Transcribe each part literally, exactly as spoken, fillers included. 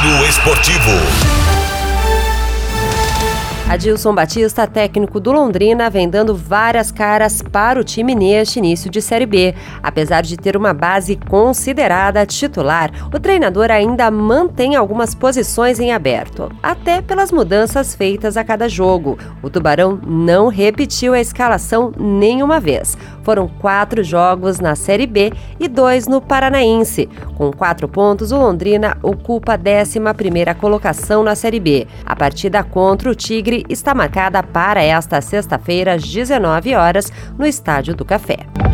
Giro Esportivo. Adilson Batista, técnico do Londrina, vem dando várias caras para o time neste início de Série B. Apesar de ter uma base considerada titular, o treinador ainda mantém algumas posições em aberto, até pelas mudanças feitas a cada jogo. O Tubarão não repetiu a escalação nenhuma vez. Foram quatro jogos na Série B e dois no Paranaense. Com quatro pontos, o Londrina ocupa a décima primeira colocação na Série B. A partida contra o Tigre está marcada para esta sexta-feira, às dezenove horas, no Estádio do Café.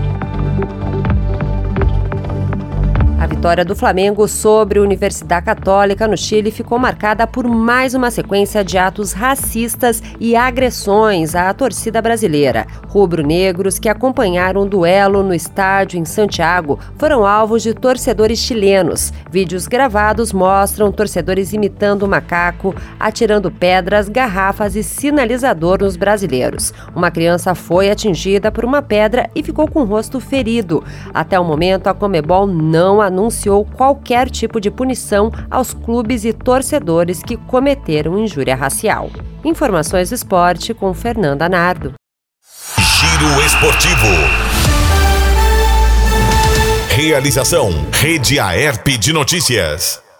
A vitória do Flamengo sobre a Universidade Católica no Chile ficou marcada por mais uma sequência de atos racistas e agressões à torcida brasileira. Rubro-negros que acompanharam o duelo no estádio em Santiago foram alvos de torcedores chilenos. Vídeos gravados mostram torcedores imitando o macaco, atirando pedras, garrafas e sinalizador nos brasileiros. Uma criança foi atingida por uma pedra e ficou com o rosto ferido. Até o momento, a Conmebol não anunciou qualquer tipo de punição aos clubes e torcedores que cometeram injúria racial. Informações do esporte com Fernanda Nardo. Giro Esportivo. Realização Rede Aerp de Notícias.